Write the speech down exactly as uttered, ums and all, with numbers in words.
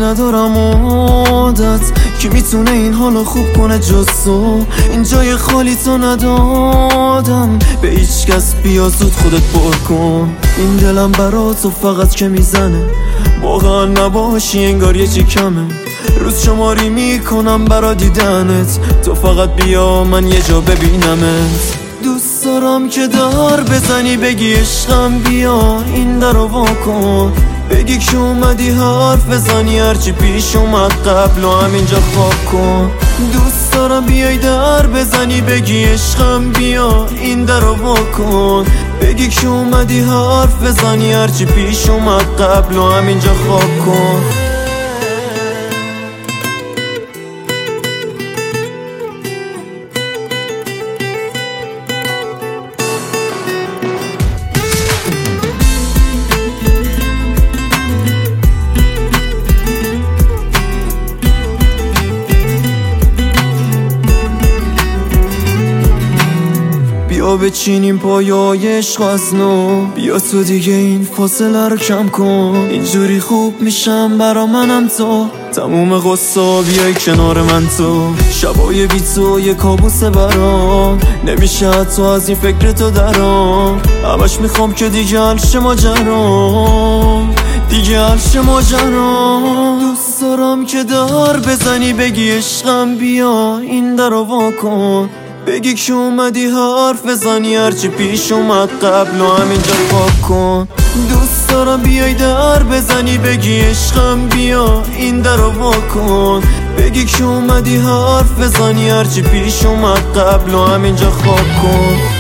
ندارم عادت که میتونه این حالو خوب کنه جز تو. این جای خالی تو ندادم به هیچ کس، بیا زود خودت پر کن. این دلم برا تو فقط که میزنه، واقعا نباشی انگار یه چی کمه. روز شماری میکنم برا دیدنت، تو فقط بیا من یه جا ببینمت. دوست دارم که در بزنی بگی عشقم بیا این در رو وا کن. بگی که اومدی حرف بزنی هرچی پیش اومد قبل و همینجا خواب کن. دوست دارم بیای در بزنی بگی عشقم بیا این در رو وا کن. بگی که اومدی حرف بزنی هرچی پیش اومد قبل و همینجا خواب کن. بیا بچینیم پایای عشق از نو، بیا تو دیگه این فاصله رو کم کن. اینجوری خوب میشم برا منم تو، تموم غصه بیای کنار من تو. شبای بی تو یه کابوسه برام، نمیشه حتی از این فکر تو درام. همش میخوام که دیگه حلش ماجرام، دیگه حلش ماجرام. دوست دارم که در بزنی بگی عشقم بیا این در رو وا کن. بگی که اومدی حرف بزنی هرچی پیش اومد قبل و همینجا خواب کن. دوست دارم بیای در بزنی بگی عشقم بیا این در رو وا کن. بگی که اومدی حرف بزنی هرچی پیش اومد قبل و همینجا خواب کن.